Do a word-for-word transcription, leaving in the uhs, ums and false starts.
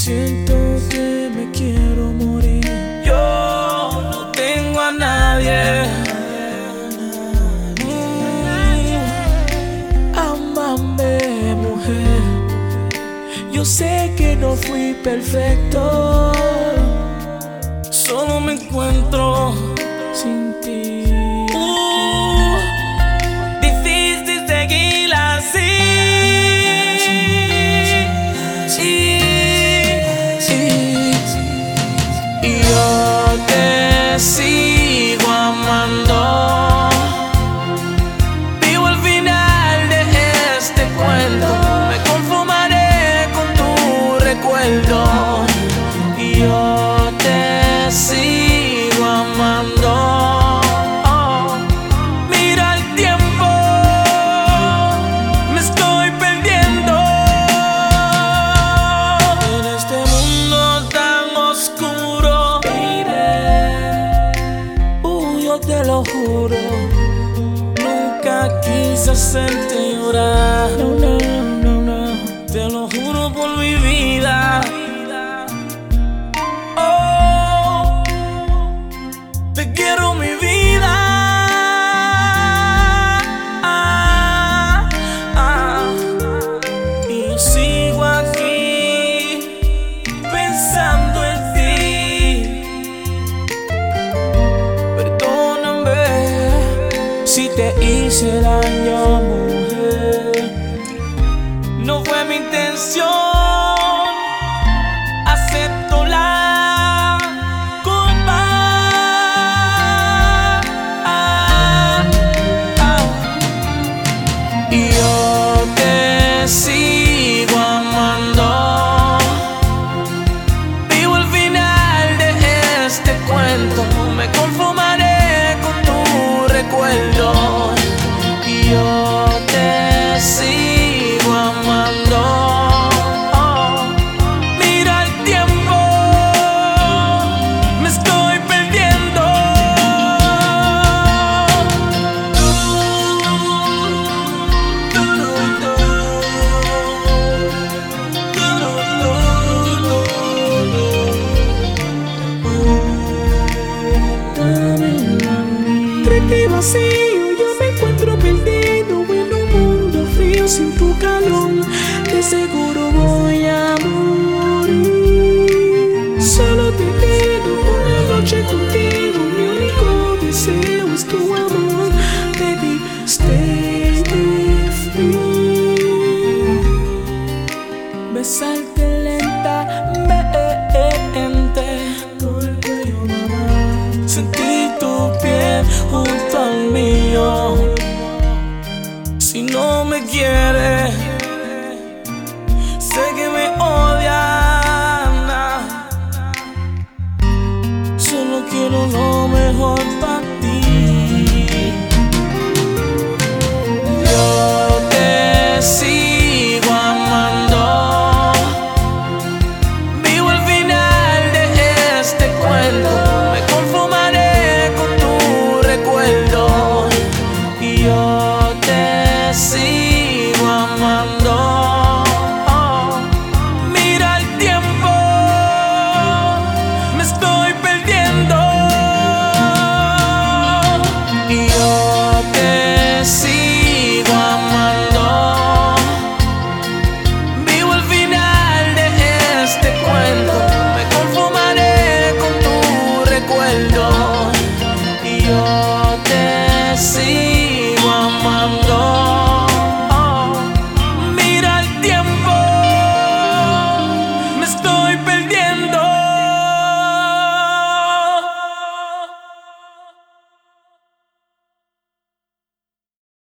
Siento que me quiero morir. Yo no tengo a nadie. Mm, ámame, mujer. Yo sé que no fui perfecto. Solo me encuentro sin ti. Uh, difícil seguir así. Y yo te sigo amando. Vivo el final de este cuento. Me conformaré con tu recuerdo. Y yo te sigo amando. Oh, mira el tiempo, me estoy perdiendo. En este mundo tan oscuro, uh, yo te lo juro, nunca quise hacerte llorar. No, no, no, no. Te lo juro por mi vida. Te quiero, mi vida. Ah, ah. Y yo sigo aquí pensando en ti. Perdóname si te hice daño, mujer. No fue mi intención. Acepto la culpa. Y yo te sigo amando. Vivo el final de este cuento. Me conformaré con tu recuerdo. Y yo te sigo amando. Oh, mira el tiempo, me estoy perdiendo. Triste y vacío, yo me encuentro perdido en un mundo frío sin tu calor. De seguro voy a morir. Solo te pido una noche contigo. Mi único deseo es tu amor. Baby, stay with me. Besarte lentamente por el cuello, mamá. Sentir tu piel junto al mío. Si no me quieres, sé que me odias. Solo quiero lo mejor para ti. Yo te sigo amando. Vivo el final de este cuento. Me conformaré con tu recuerdo. Y yo